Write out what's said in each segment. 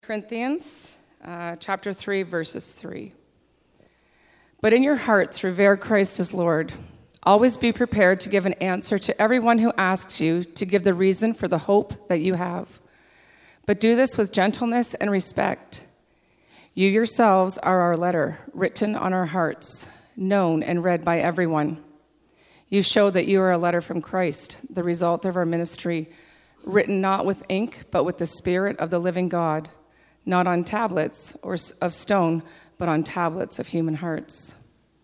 Corinthians chapter 3, verses 3. But in your hearts revere Christ as Lord. Always be prepared to give an answer to everyone who asks you to give the reason for the hope that you have. But do this with gentleness and respect. You yourselves are our letter, written on our hearts, known and read by everyone. You show that you are a letter from Christ, the result of our ministry, written not with ink, but with the Spirit of the living God, not on tablets or of stone, but on tablets of human hearts.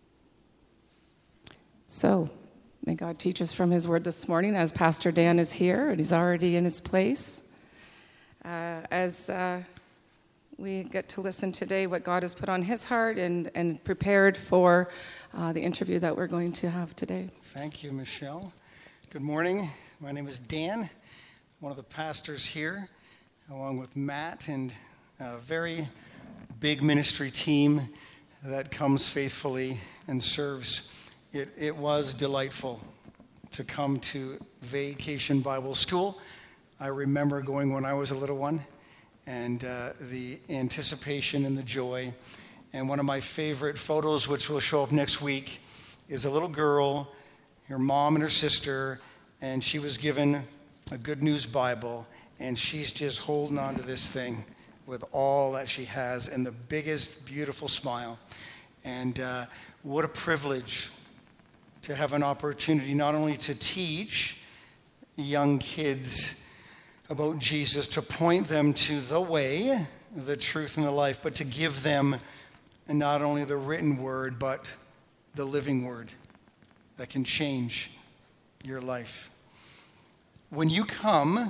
So, may God teach us from his word this morning as Pastor Dan is here, and he's already in his place. As we get to listen today what God has put on his heart and prepared for the interview that we're going to have today. Thank you, Michelle. Good morning. My name is Dan, one of the pastors here, along with Matt and a very big ministry team that comes faithfully and serves. It was delightful to come to Vacation Bible School. I remember going when I was a little one, and the anticipation and the joy. And one of my favorite photos, which will show up next week, is a little girl, her mom and her sister, and she was given a Good News Bible, and she's just holding on to this thing with all that she has and the biggest, beautiful smile. And what a privilege to have an opportunity not only to teach young kids about Jesus, to point them to the way, the truth, and the life, but to give them not only the written word, but the living word that can change your life. When you come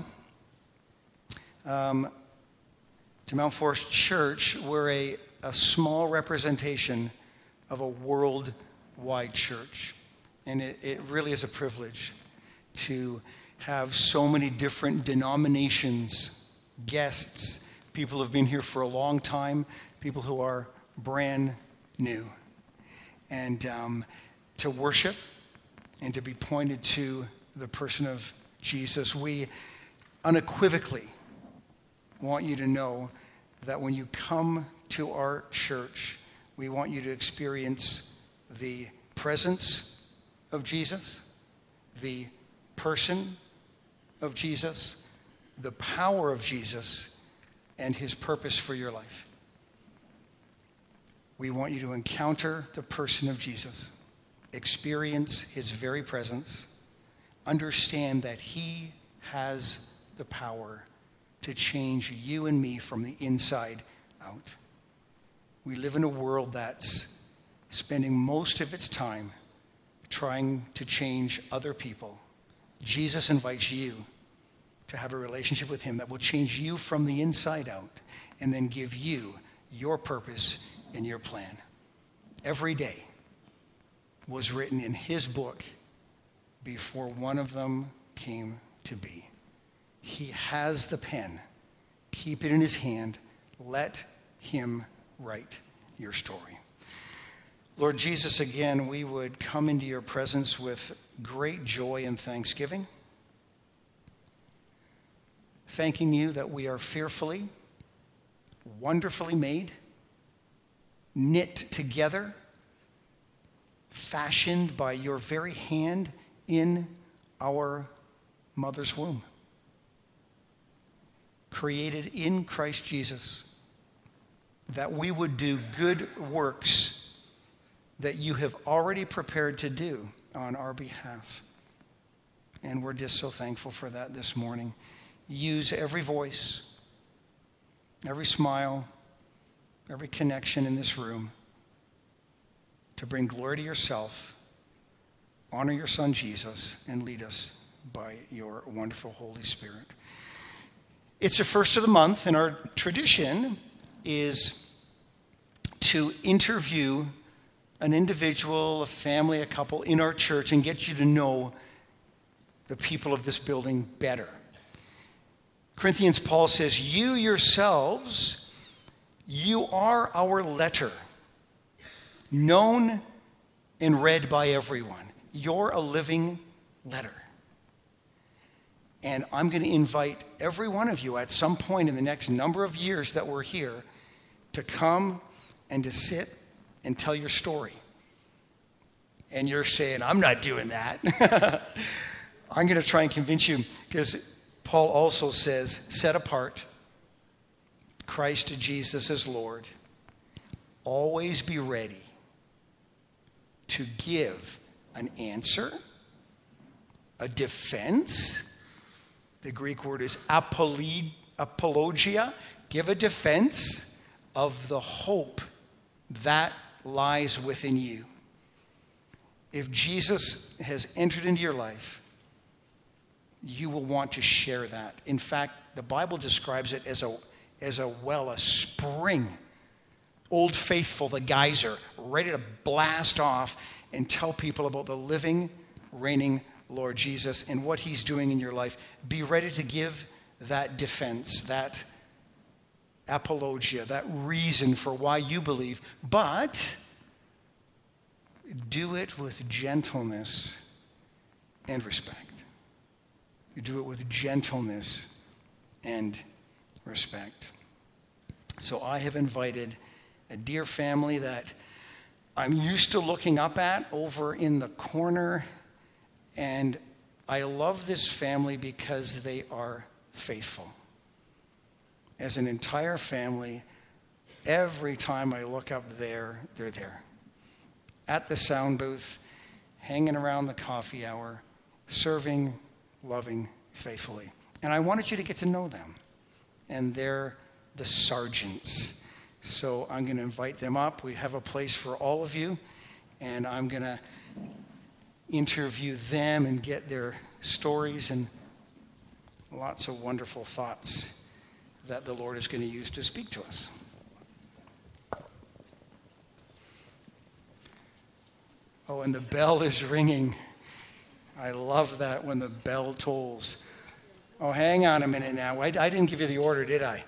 to Mount Forest Church, we're a small representation of a worldwide church. And it really is a privilege to have so many different denominations, guests, people who have been here for a long time, people who are brand new. And to worship and to be pointed to the person of Jesus. We unequivocally want you to know that when you come to our church, we want you to experience the presence of Jesus, the person of Jesus, the power of Jesus, and his purpose for your life. We want you to encounter the person of Jesus, experience his very presence, understand that he has the power to change you and me from the inside out. We live in a world that's spending most of its time trying to change other people. Jesus invites you to have a relationship with him that will change you from the inside out and then give you your purpose and your plan. Every day was written in his book before one of them came to be. He has the pen. Keep it in his hand. Let him write your story. Lord Jesus, again, we would come into your presence with great joy and thanksgiving, thanking you that we are fearfully, wonderfully made, knit together, fashioned by your very hand in our mother's womb, created in Christ Jesus, that we would do good works that you have already prepared to do on our behalf. And we're just so thankful for that this morning. Use every voice, every smile, every connection in this room to bring glory to yourself, honor your Son Jesus, and lead us by your wonderful Holy Spirit. It's the first of the month, and our tradition is to interview an individual, a family, a couple in our church and get you to know the people of this building better. Corinthians, Paul says, you yourselves, you are our letter, known and read by everyone. You're a living letter. And I'm going to invite every one of you at some point in the next number of years that we're here to come and to sit and tell your story. And you're saying, I'm not doing that. I'm going to try and convince you, because Paul also says, set apart Christ Jesus as Lord. Always be ready to give an answer, a defense. The Greek word is apologia. Give a defense of the hope that lies within you. If Jesus has entered into your life, you will want to share that. In fact, the Bible describes it as a well, a spring. Old Faithful, the geyser, ready to blast off and tell people about the living, reigning Lord Jesus and what he's doing in your life. Be ready to give that defense, that apologia, that reason for why you believe, but do it with gentleness and respect. You do it with gentleness and respect. So I have invited a dear family that I'm used to looking up at over in the corner, and I love this family because they are faithful. As an entire family, every time I look up there, they're there. At the sound booth, hanging around the coffee hour, serving, loving, faithfully. And I wanted you to get to know them. And they're the Sargents. So I'm going to invite them up. We have a place for all of you. And I'm going to interview them and get their stories and lots of wonderful thoughts that the Lord is going to use to speak to us. Oh, and the bell is ringing. I love that when the bell tolls. Oh, hang on a minute now. I didn't give you the order, did I?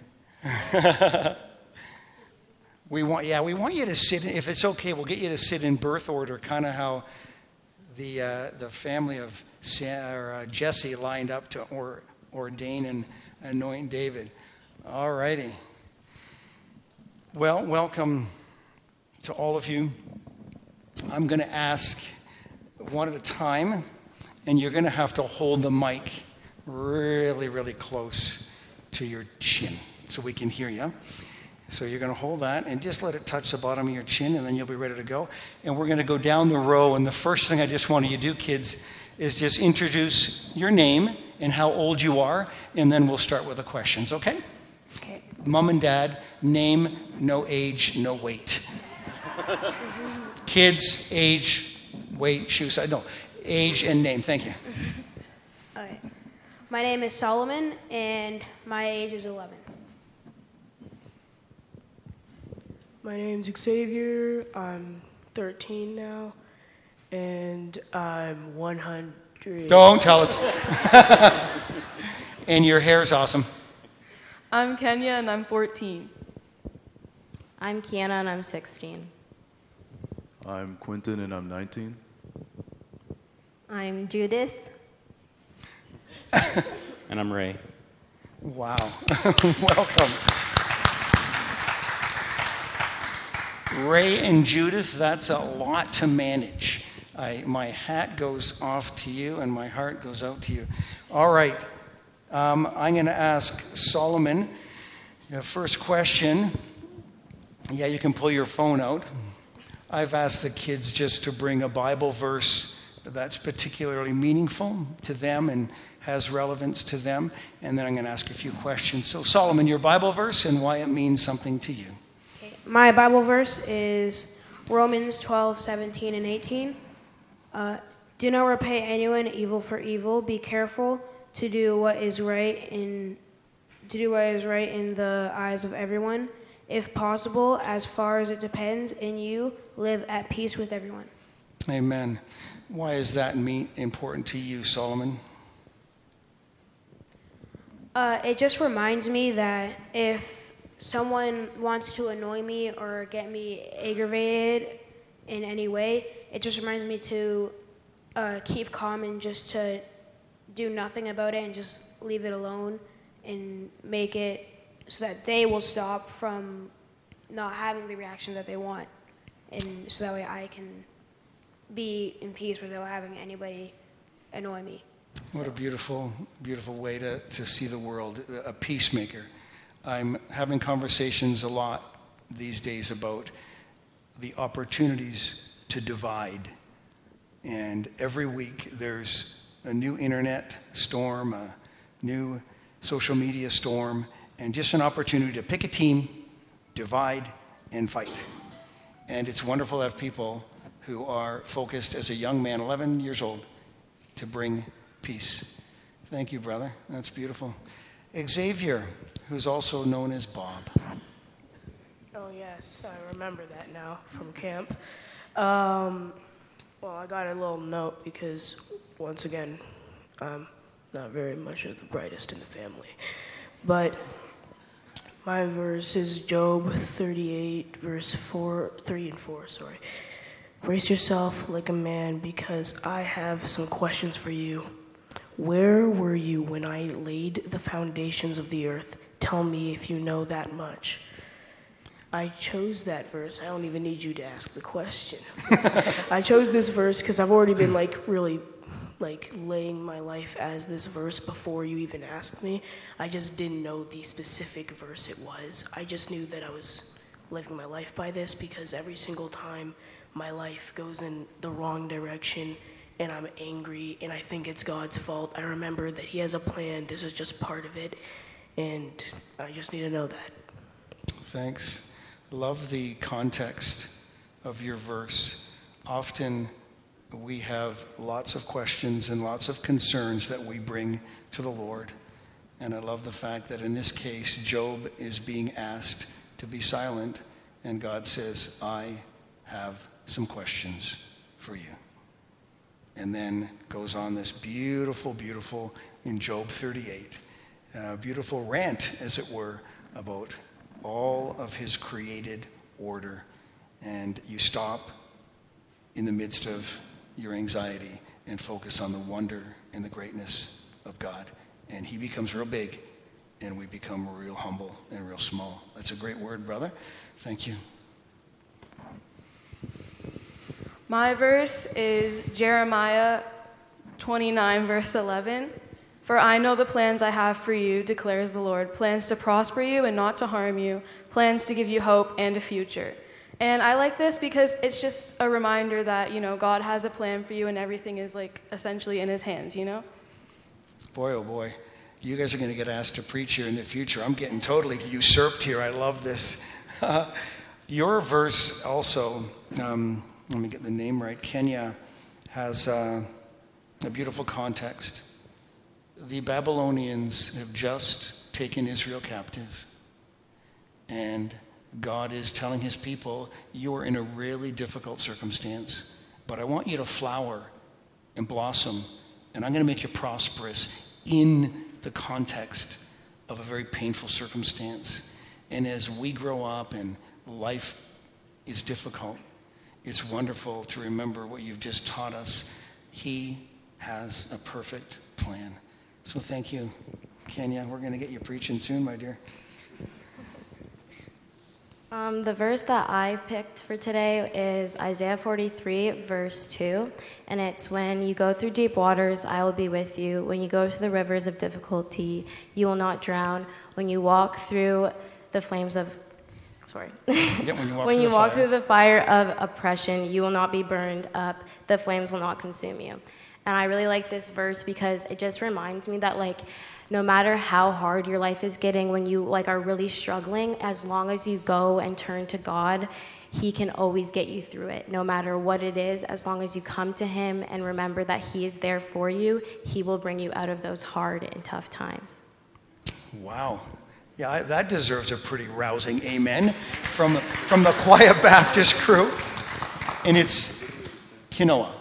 We want you to sit, if it's okay, we'll get you to sit in birth order, kind of how the family of Jesse lined up to ordain and anoint David. All righty. Well, welcome to all of you. I'm going to ask one at a time, and you're going to have to hold the mic really, really close to your chin so we can hear you. So you're going to hold that and just let it touch the bottom of your chin, and then you'll be ready to go. And we're going to go down the row, and the first thing I just want you to do, kids, is just introduce your name and how old you are, and then we'll start with the questions, okay? Okay. Mom and Dad, name, no age, no weight. Kids, age, weight, shoe size. No, age and name. Thank you. Okay. My name is Solomon, and my age is 11. My name's Xavier. I'm 13 now, and I'm 100. Don't tell us. And your hair's awesome. I'm Kenya, and I'm 14. I'm Kiana, and I'm 16. I'm Quentin, and I'm 19. I'm Judith. And I'm Ray. Wow. Welcome. Ray and Judith, that's a lot to manage. My hat goes off to you, and my heart goes out to you. All right. I'm going to ask Solomon the first question. Yeah, you can pull your phone out. I've asked the kids just to bring a Bible verse that's particularly meaningful to them and has relevance to them, and then I'm going to ask a few questions. So, Solomon, your Bible verse and why it means something to you. Okay. My Bible verse is Romans 12:17 and 18. Do not repay anyone evil for evil. Be careful to do what is right in the eyes of everyone. If possible, as far as it depends in you, live at peace with everyone. Amen. Why is that important to you, Solomon? It just reminds me that if someone wants to annoy me or get me aggravated in any way, it just reminds me to keep calm and just to do nothing about it and just leave it alone and make it so that they will stop from not having the reaction that they want, and so that way I can be in peace without having anybody annoy me. What a beautiful, beautiful way to see the world, a peacemaker. I'm having conversations a lot these days about the opportunities to divide. And every week there's a new internet storm, a new social media storm, and just an opportunity to pick a team, divide, and fight. And it's wonderful to have people who are focused as a young man, 11 years old, to bring peace. Thank you, brother. That's beautiful. Xavier, who's also known as Bob. Oh, yes, I remember that now from camp. Well, I got a little note because, once again, I'm not very much of the brightest in the family. But my verse is Job 38, verse 3 and 4. Brace yourself like a man, because I have some questions for you. Where were you when I laid the foundations of the earth? Tell me if you know that much. I chose that verse. I don't even need you to ask the question. I chose this verse because I've already been really laying my life as this verse before you even asked me. I just didn't know the specific verse it was. I just knew that I was living my life by this, because every single time my life goes in the wrong direction and I'm angry and I think it's God's fault, I remember that He has a plan. This is just part of it, and I just need to know that. Thanks. Love the context of your verse. Often we have lots of questions and lots of concerns that we bring to the Lord. And I love the fact that in this case, Job is being asked to be silent, and God says, I have some questions for you. And then goes on this beautiful, beautiful, in Job 38, beautiful rant, as it were, about all of His created order. And you stop in the midst of your anxiety and focus on the wonder and the greatness of God. And He becomes real big, and we become real humble and real small. That's a great word, brother. Thank you. My verse is Jeremiah 29, verse 11. For I know the plans I have for you, declares the Lord, plans to prosper you and not to harm you, plans to give you hope and a future. And I like this because it's just a reminder that, God has a plan for you, and everything is essentially in His hands, Boy, oh boy, you guys are going to get asked to preach here in the future. I'm getting totally usurped here. I love this. Your verse also, let me get the name right, Kenya, has a beautiful context. The Babylonians have just taken Israel captive, and God is telling His people, you are in a really difficult circumstance, but I want you to flower and blossom, and I'm going to make you prosperous in the context of a very painful circumstance. And as we grow up and life is difficult, it's wonderful to remember what you've just taught us. He has a perfect plan. So thank you, Kenya. We're going to get you preaching soon, my dear. The verse that I picked for today is Isaiah 43, verse 2. And it's, when you go through deep waters, I will be with you. When you go through the rivers of difficulty, you will not drown. When you walk through the flames of... when you walk through the fire of oppression, you will not be burned up. The flames will not consume you. And I really like this verse because it just reminds me that, no matter how hard your life is getting, when you, are really struggling, as long as you go and turn to God, He can always get you through it. No matter what it is, as long as you come to Him and remember that He is there for you, He will bring you out of those hard and tough times. Wow. Yeah, that deserves a pretty rousing amen from the Quiet Baptist crew. And it's Kiana.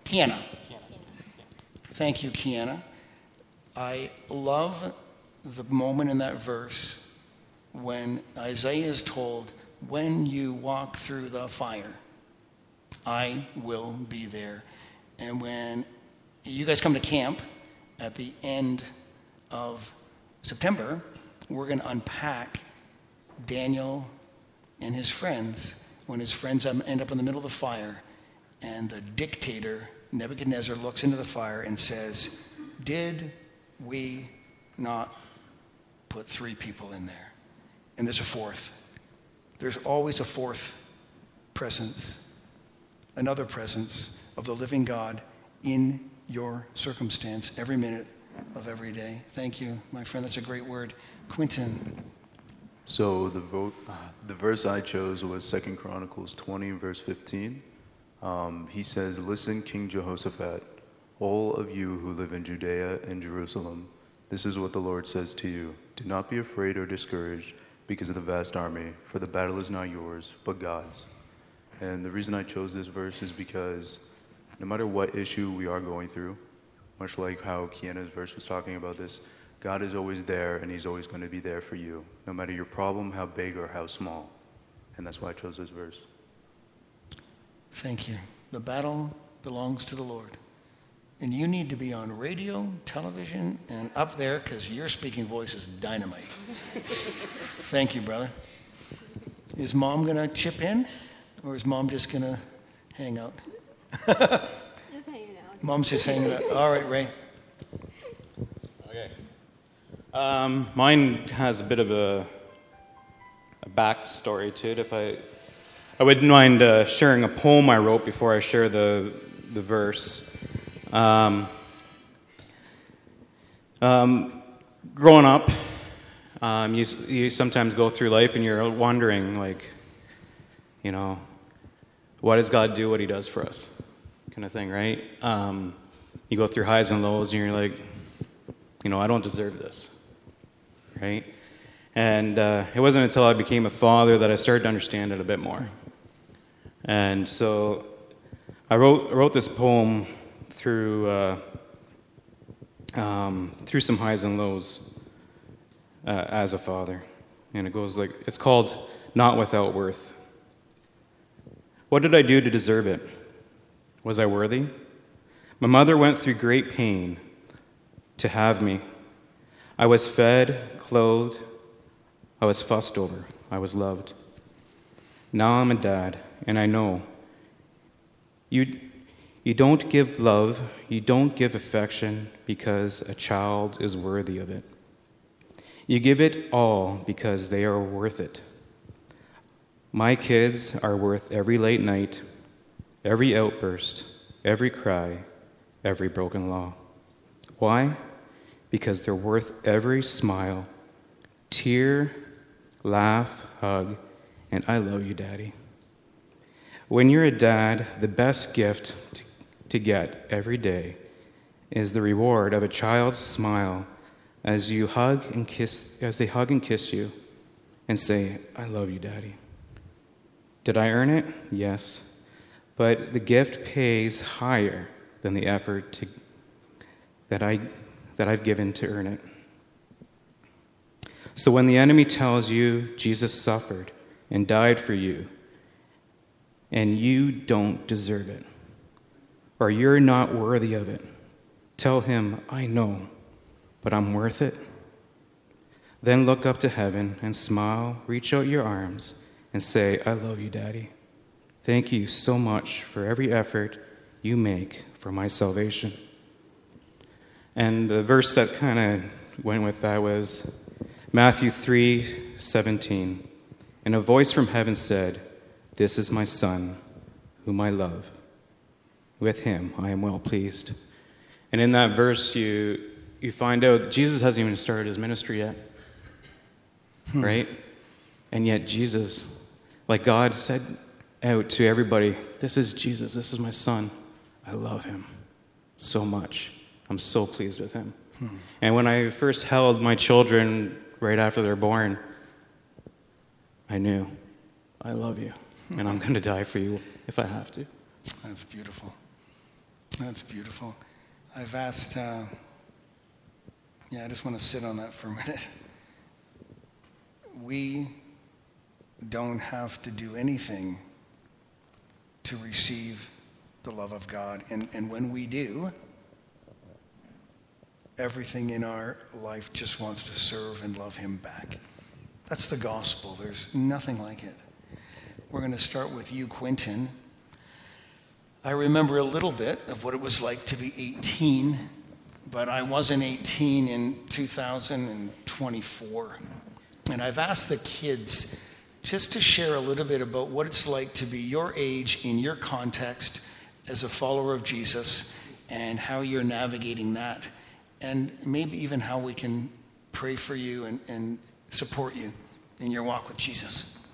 Thank you, Kiana. I love the moment in that verse when Isaiah is told, when you walk through the fire, I will be there. And when you guys come to camp at the end of September, we're going to unpack Daniel and his friends when his friends end up in the middle of the fire, and the dictator, Nebuchadnezzar, looks into the fire and says, "Did we not put 3 people in there?" And there's a fourth. There's always a fourth presence, another presence of the living God in your circumstance every minute of every day. Thank you, my friend. That's a great word. Quentin. So the verse I chose was 2 Chronicles 20, verse 15. He says, "Listen, King Jehoshaphat, all of you who live in Judea and Jerusalem, this is what the Lord says to you. Do not be afraid or discouraged because of the vast army, for the battle is not yours, but God's." And the reason I chose this verse is because no matter what issue we are going through, much like how Kiana's verse was talking about this, God is always there, and he's always going to be there for you, no matter your problem, how big or how small. And that's why I chose this verse. Thank you. The battle belongs to the Lord. And you need to be on radio, television, and up there because your speaking voice is dynamite. Thank you, brother. Is Mom going to chip in? Or is Mom just going to hang out? Just hanging out. Mom's just hanging out. All right, Ray. Okay. Mine has a bit of a backstory to it. If I wouldn't mind sharing a poem I wrote before I share the verse. Growing up, you sometimes go through life and you're wondering, like, you know, why does God do what he does for us? Kind of thing, right? You go through highs and lows and you're like, you know, I don't deserve this, right? And it wasn't until I became a father that I started to understand it a bit more. And so I wrote this poem through some highs and lows as a father. And it goes like, it's called Not Without Worth. What did I do to deserve it? Was I worthy? My mother went through great pain to have me. I was fed, clothed, I was fussed over, I was loved. Now I'm a dad, and I know you don't give love, you don't give affection because a child is worthy of it. You give it all because they are worth it. My kids are worth every late night, every outburst, every cry, every broken law. Why? Because they're worth every smile, tear, laugh, hug, and I love you, Daddy. When you're a dad, the best gift to get every day is the reward of a child's smile as they hug and kiss you and say, I love you, Daddy. Did I earn it? Yes. But the gift pays higher than the effort that I've given to earn it. So when the enemy tells you Jesus suffered and died for you, and you don't deserve it, or you're not worthy of it, tell him, I know, but I'm worth it. Then look up to heaven and smile, reach out your arms, and say, I love you, Daddy. Thank you so much for every effort you make for my salvation. And the verse that kind of went with that was Matthew 3:17. And a voice from heaven said, This is my Son, whom I love. With him I am well pleased. And in that verse, you find out that Jesus hasn't even started his ministry yet. Right? And yet Jesus, like God said out to everybody, this is Jesus, this is my Son. I love him so much. I'm so pleased with him. And when I first held my children right after they're born, I knew, I love you, and I'm going to die for you if I have to. That's beautiful. That's beautiful. I've asked, I just want to sit on that for a minute. We don't have to do anything to receive the love of God. And when we do, everything in our life just wants to serve and love him back. That's the gospel. There's nothing like it. We're going to start with you, Quentin. I remember a little bit of what it was like to be 18, but I wasn't 18 in 2024. And I've asked the kids just to share a little bit about what it's like to be your age in your context as a follower of Jesus and how you're navigating that, and maybe even how we can pray for you and support you in your walk with Jesus.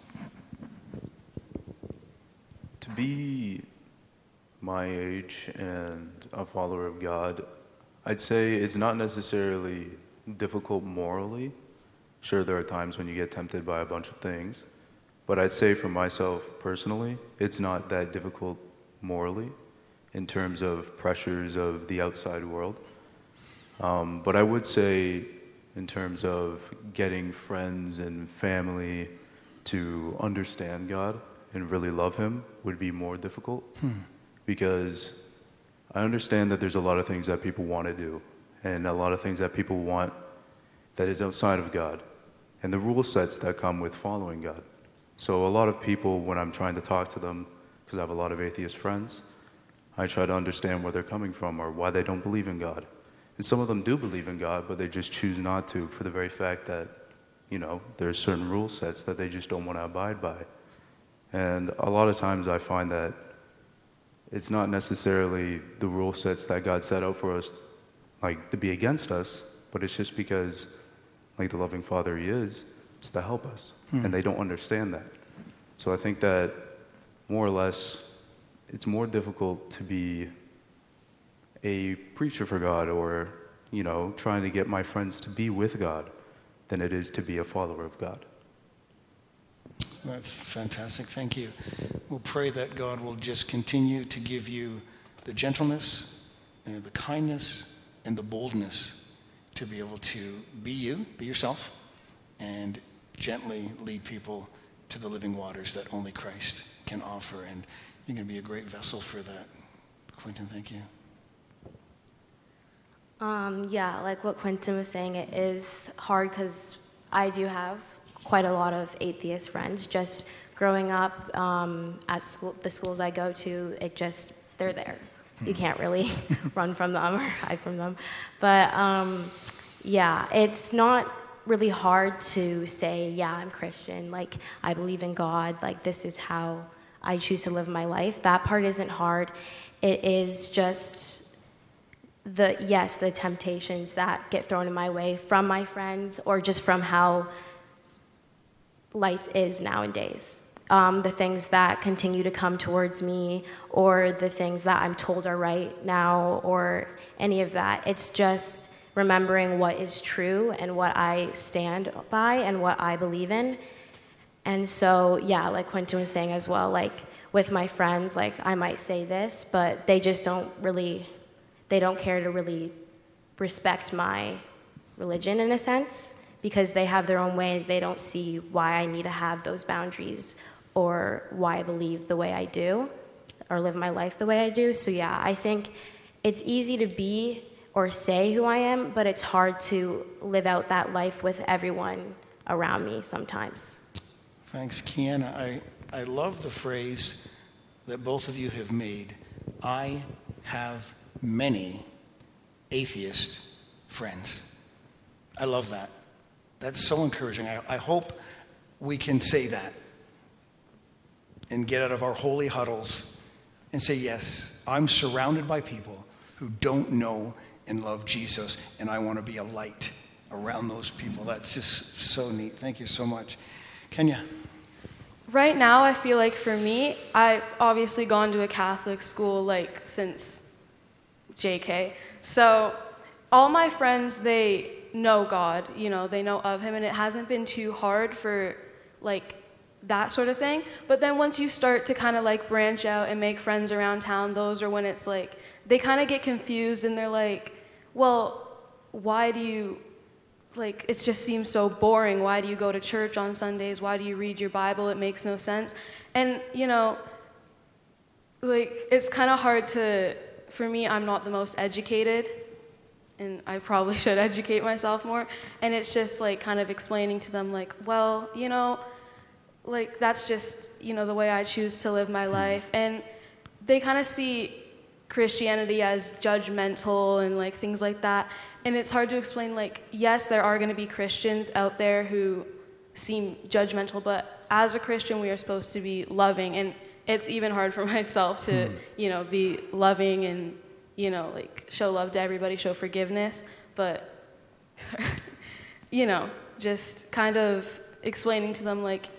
To be my age and a follower of God, I'd say it's not necessarily difficult morally. Sure, there are times when you get tempted by a bunch of things, but I'd say for myself personally, it's not that difficult morally in terms of pressures of the outside world. But I would say in terms of getting friends and family to understand God and really love him would be more difficult. Because I understand that there's a lot of things that people want to do and a lot of things that people want that is outside of God and the rule sets that come with following God. So a lot of people, when I'm trying to talk to them, because I have a lot of atheist friends, I try to understand where they're coming from or why they don't believe in God. And some of them do believe in God, but they just choose not to for the very fact that, there's certain rule sets that they just don't want to abide by. And a lot of times I find that it's not necessarily the rule sets that God set out for us, to be against us, but it's just because, the loving Father he is, it's to help us. And they don't understand that. So I think that more or less, it's more difficult to be a preacher for God or, trying to get my friends to be with God than it is to be a follower of God. That's fantastic. Thank you. We'll pray that God will just continue to give you the gentleness and the kindness and the boldness to be able to be you, be yourself, and gently lead people to the living waters that only Christ can offer. And you're going to be a great vessel for that. Quentin, thank you. Yeah, like what Quentin was saying, it is hard because I do have quite a lot of atheist friends. Just growing up at school, the schools I go to, they're there. You can't really run from them or hide from them. But yeah, it's not really hard to say, yeah, I'm Christian, I believe in God, this is how I choose to live my life. That part isn't hard. It is just the temptations that get thrown in my way from my friends or just from how life is nowadays. The things that continue to come towards me or the things that I'm told are right now or any of that. It's just remembering what is true and what I stand by and what I believe in. And so, yeah, like Quentin was saying as well, with my friends, I might say this, but they just don't care to really respect my religion in a sense because they have their own way. They don't see why I need to have those boundaries or why I believe the way I do or live my life the way I do. So yeah, I think it's easy to be or say who I am, but it's hard to live out that life with everyone around me sometimes. Thanks, Kiana. I love the phrase that both of you have made. I have many atheist friends. I love that. That's so encouraging. I hope we can say that and get out of our holy huddles and say, yes, I'm surrounded by people who don't know and love Jesus, and I want to be a light around those people. That's just so neat. Thank you so much. Kenya? Right now, I feel like for me, I've obviously gone to a Catholic school since JK. So all my friends, they know God, they know of him, and it hasn't been too hard for that sort of thing. But then once you start to kind of branch out and make friends around town, those are when it's they kind of get confused and they're like, well, why do you, it just seems so boring. Why do you go to church on Sundays? Why do you read your Bible? It makes no sense. And, it's kind of hard for me, I'm not the most educated and I probably should educate myself more. And it's just like kind of explaining to them like, well, you know, like that's just, you know, the way I choose to live my life. And they kind of see Christianity as judgmental and like things like that. And it's hard to explain, like, yes, there are going to be Christians out there who seem judgmental, but as a Christian, we are supposed to be loving. And it's even hard for myself to, you know, be loving and, you know, like show love to everybody, show forgiveness. But, you know, just kind of explaining to them, like,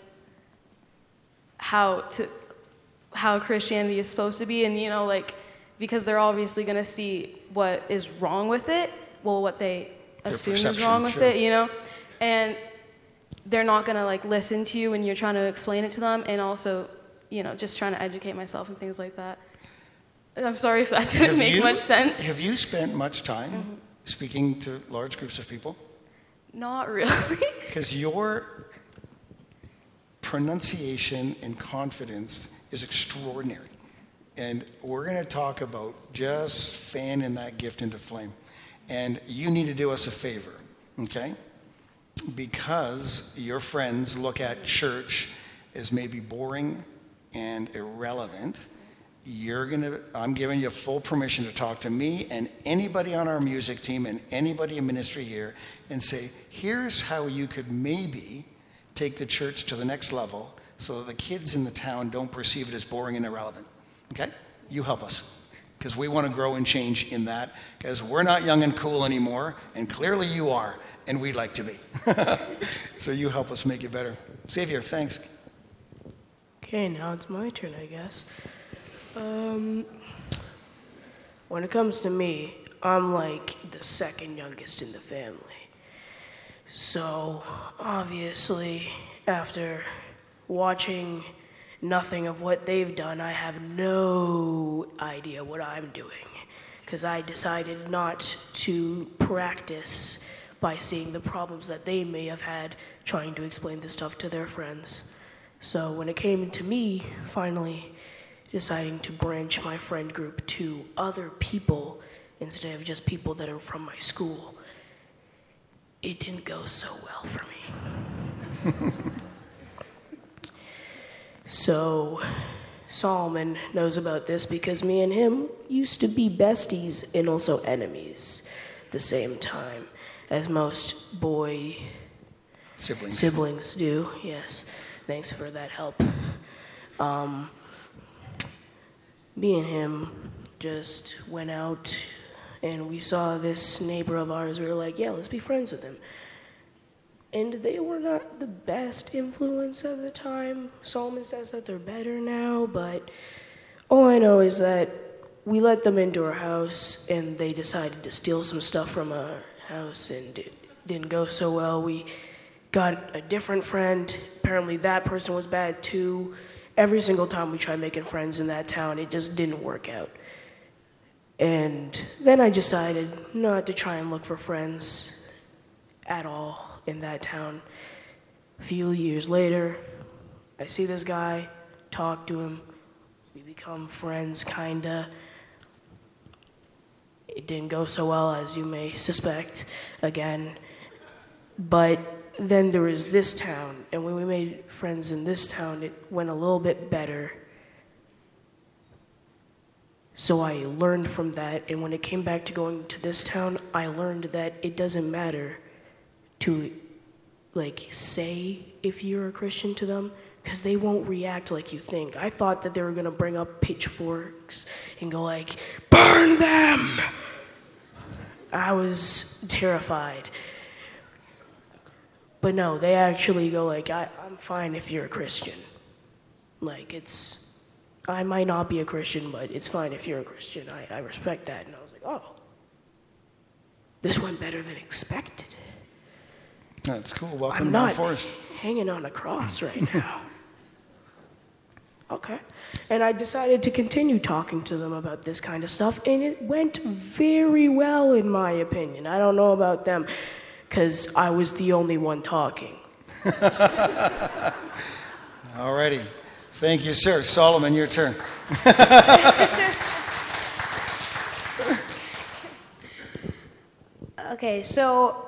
how Christianity is supposed to be. And, you know, like, because they're obviously going to see what is wrong with it. Well, what they assume is wrong with it, you know? And they're not going to, like, listen to you when you're trying to explain it to them. And also, you know, just trying to educate myself and things like that. I'm sorry if that didn't make much sense. Have you spent much time speaking to large groups of people? Not really. Because your pronunciation and confidence is extraordinary. And we're going to talk about just fanning that gift into flame. And you need to do us a favor, okay? Because your friends look at church as maybe boring and irrelevant, I'm giving you full permission to talk to me and anybody on our music team and anybody in ministry here and say, here's how you could maybe take the church to the next level so that the kids in the town don't perceive it as boring and irrelevant. Okay? You help us. Because we want to grow and change in that. Because we're not young and cool anymore, and clearly you are, and we'd like to be. So you help us make it better. Xavier, thanks. Okay, now it's my turn, I guess. When it comes to me, I'm like the second youngest in the family. So, obviously, after watching nothing of what they've done, I have no idea what I'm doing. Because I decided not to practice by seeing the problems that they may have had trying to explain this stuff to their friends. So when it came to me finally deciding to branch my friend group to other people instead of just people that are from my school, it didn't go so well for me. So Solomon knows about this because me and him used to be besties and also enemies at the same time, as most boy siblings do. Yes, thanks for that help. Me and him just went out and we saw this neighbor of ours. We were like, yeah, let's be friends with him. And they were not the best influence at the time. Solomon says that they're better now, but all I know is that we let them into our house and they decided to steal some stuff from our house, and it didn't go so well. We got a different friend. Apparently that person was bad too. Every single time we tried making friends in that town, it just didn't work out. And then I decided not to try and look for friends at all in that town. A few years later, I see this guy, talk to him, we become friends, kinda. It didn't go so well, as you may suspect, again. But then there was this town, and when we made friends in this town, it went a little bit better. So I learned from that, and when it came back to going to this town, I learned that it doesn't matter to, like, say if you're a Christian to them, because they won't react like you think. I thought that they were going to bring up pitchforks and go like, burn them! I was terrified. But no, they actually go like, I'm fine if you're a Christian. Like, I might not be a Christian, but it's fine if you're a Christian. I respect that. And I was like, oh, this went better than expected. That's cool. Welcome to Mount Forest. I'm not hanging on a cross right now. Okay. And I decided to continue talking to them about this kind of stuff, and it went very well, in my opinion. I don't know about them, because I was the only one talking. All righty. Thank you, sir. Solomon, your turn. Okay, so,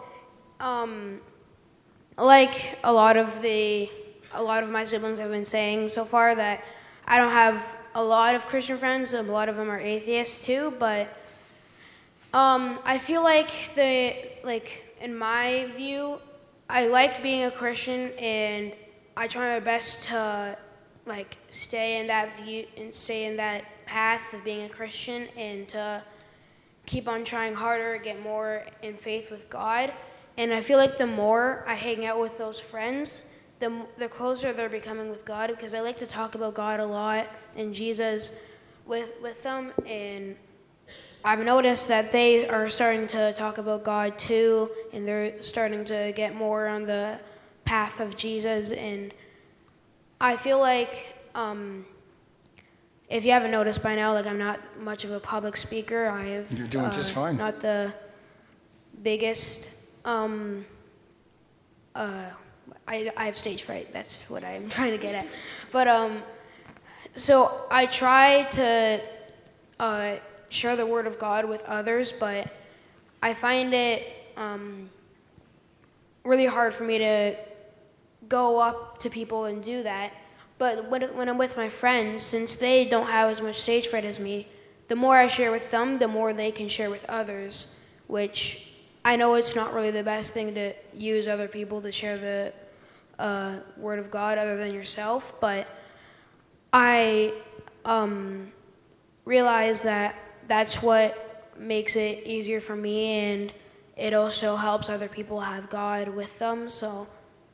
like a lot of my siblings have been saying so far, that I don't have a lot of Christian friends. A lot of them are atheists too, but I feel like in my view, I like being a Christian, and I try my best to stay in that view and stay in that path of being a Christian, and to keep on trying harder, get more in faith with God. And I feel like the more I hang out with those friends, the closer they're becoming with God, because I like to talk about God a lot and Jesus with them. And I've noticed that they are starting to talk about God too, and they're starting to get more on the path of Jesus. And I feel like, if you haven't noticed by now, I'm not much of a public speaker. You're doing just fine. Not the biggest. I have stage fright. That's what I'm trying to get at. But so I try to share the word of God with others, but I find it really hard for me to go up to people and do that. But when I'm with my friends, since they don't have as much stage fright as me, the more I share with them, the more they can share with others, which I know it's not really the best thing to use other people to share the word of God other than yourself, but I realize that that's what makes it easier for me, and it also helps other people have God with them. So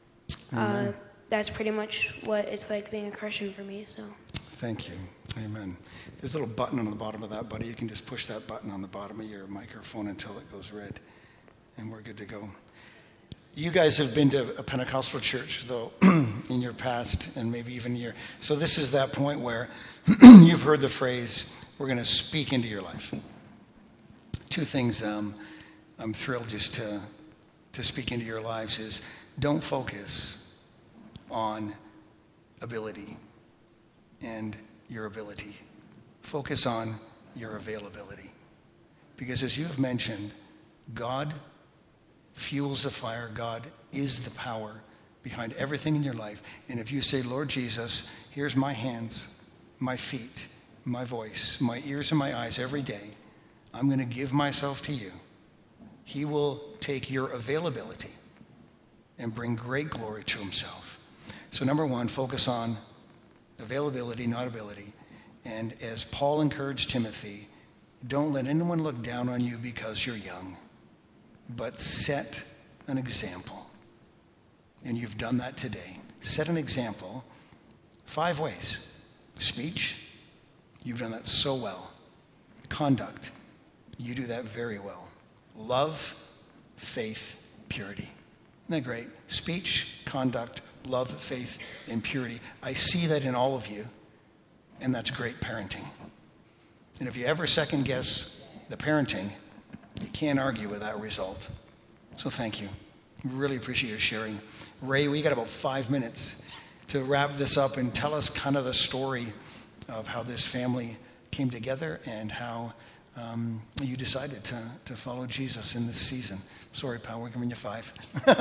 that's pretty much what it's like being a Christian for me. So thank you. Amen. There's a little button on the bottom of that, buddy. You can just push that button on the bottom of your microphone until it goes red, and we're good to go. You guys have been to a Pentecostal church, though, in your past, and maybe even your... So this is that point where you've heard the phrase, we're going to speak into your life. Two things I'm thrilled just to speak into your lives is, don't focus on ability and your ability. Focus on your availability. Because as you have mentioned, God fuels the fire. God is the power behind everything in your life. And if you say, Lord Jesus, here's my hands, my feet, my voice, my ears and my eyes every day, I'm going to give myself to you. He will take your availability and bring great glory to himself. So number one, focus on availability, not ability. And as Paul encouraged Timothy, don't let anyone look down on you because you're young, but set an example. And you've done that today. Set an example 5 ways. Speech, you've done that so well. Conduct, you do that very well. Love, faith, purity. Isn't that great? Speech, conduct, love, faith, and purity. I see that in all of you, and that's great parenting. And if you ever second guess the parenting, you can't argue with that result. So thank you. Really appreciate your sharing. Ray, we got about 5 minutes to wrap this up and tell us kind of the story of how this family came together and how you decided to follow Jesus in this season. Sorry, pal, we're giving you 5.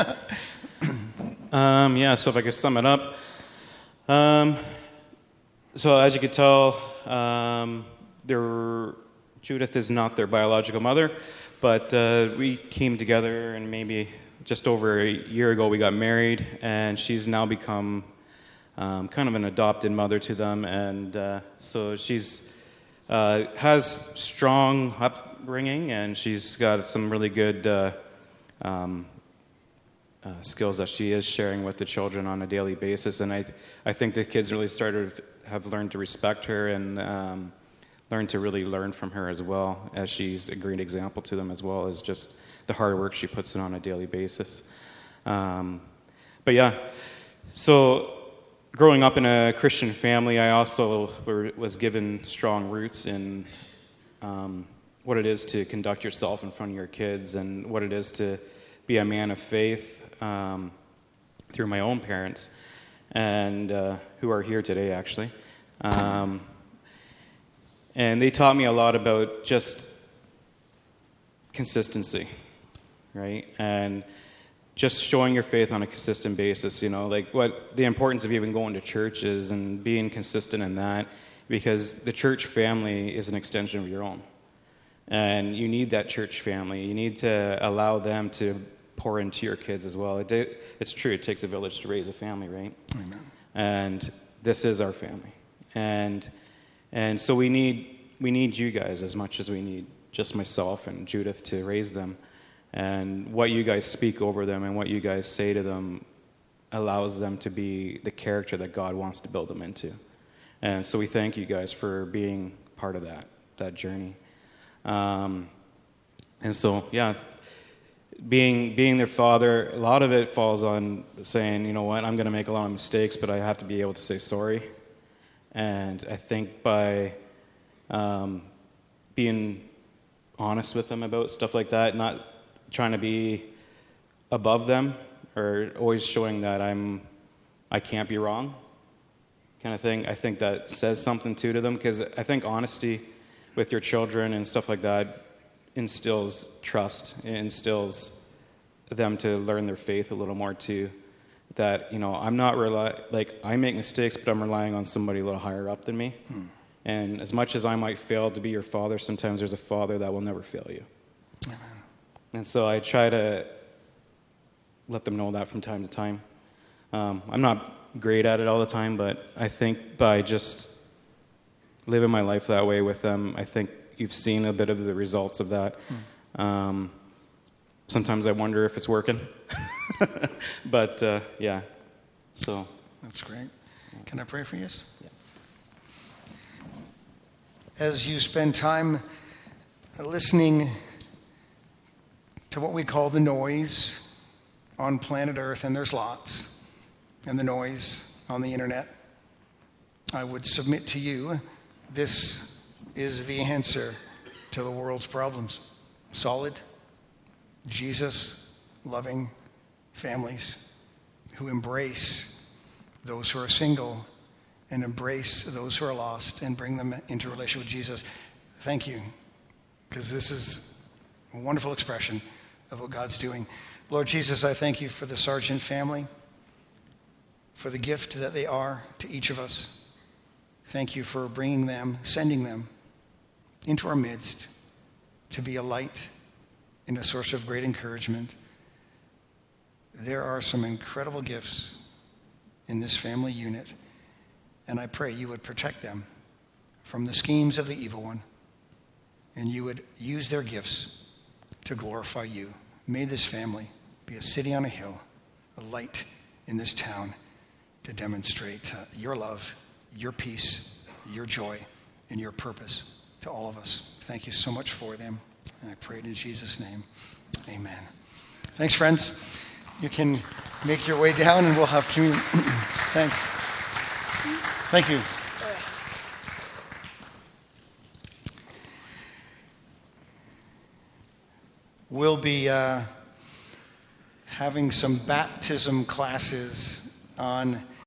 So if I could sum it up. So as you could tell, Judith is not their biological mother, but we came together, and maybe just over a year ago we got married, and she's now become kind of an adopted mother to them, and so she's has strong upbringing, and she's got some really good skills that she is sharing with the children on a daily basis, and I think the kids really have learned to respect her and learn to really learn from her as well, as she's a great example to them, as well as just the hard work she puts in on a daily basis. So growing up in a Christian family, I also was given strong roots in what it is to conduct yourself in front of your kids and what it is to be a man of faith through my own parents, and who are here today, actually. And they taught me a lot about just consistency. right? And just showing your faith on a consistent basis, like what the importance of even going to church is and being consistent in that, because the church family is an extension of your own. And you need that church family. You need to allow them to pour into your kids as well. It's true, it takes a village to raise a family, right? Amen. And this is our family. And so we need you guys as much as we need just myself and Judith to raise them. And what you guys speak over them and what you guys say to them allows them to be the character that God wants to build them into. And so we thank you guys for being part of that journey. And so, yeah, being their father, a lot of it falls on saying, you know what, I'm going to make a lot of mistakes, but I have to be able to say sorry. And I think by being honest with them about stuff like that, not trying to be above them or always showing that I can't be wrong kind of thing, I think that says something to them, because I think honesty with your children and stuff like that instills trust. It instills them to learn their faith a little more too. That, I'm not I make mistakes, but I'm relying on somebody a little higher up than me. And as much as I might fail to be your father, sometimes there's a father that will never fail you. Amen. And so I try to let them know that from time to time. I'm not great at it all the time, but I think by just living my life that way with them, I think you've seen a bit of the results of that. Sometimes I wonder if it's working. But, yeah. So. That's great. Can I pray for you? Yeah. As you spend time listening to what we call the noise on planet Earth, and there's lots, and the noise on the internet, I would submit to you, this is the answer to the world's problems. Solid, Jesus-loving families who embrace those who are single and embrace those who are lost and bring them into a relationship with Jesus. Thank you, because this is a wonderful expression of what God's doing. Lord Jesus, I thank you for the Sargent family, for the gift that they are to each of us. Thank you for bringing them, sending them into our midst to be a light and a source of great encouragement. There are some incredible gifts in this family unit, and I pray you would protect them from the schemes of the evil one, and you would use their gifts to glorify you. May this family be a city on a hill, a light in this town to demonstrate your love, your peace, your joy, and your purpose to all of us. Thank you so much for them. And I pray it in Jesus' name. Amen. Thanks, friends. You can make your way down and we'll have communion. Thanks. Thank you. We'll be having some baptism classes on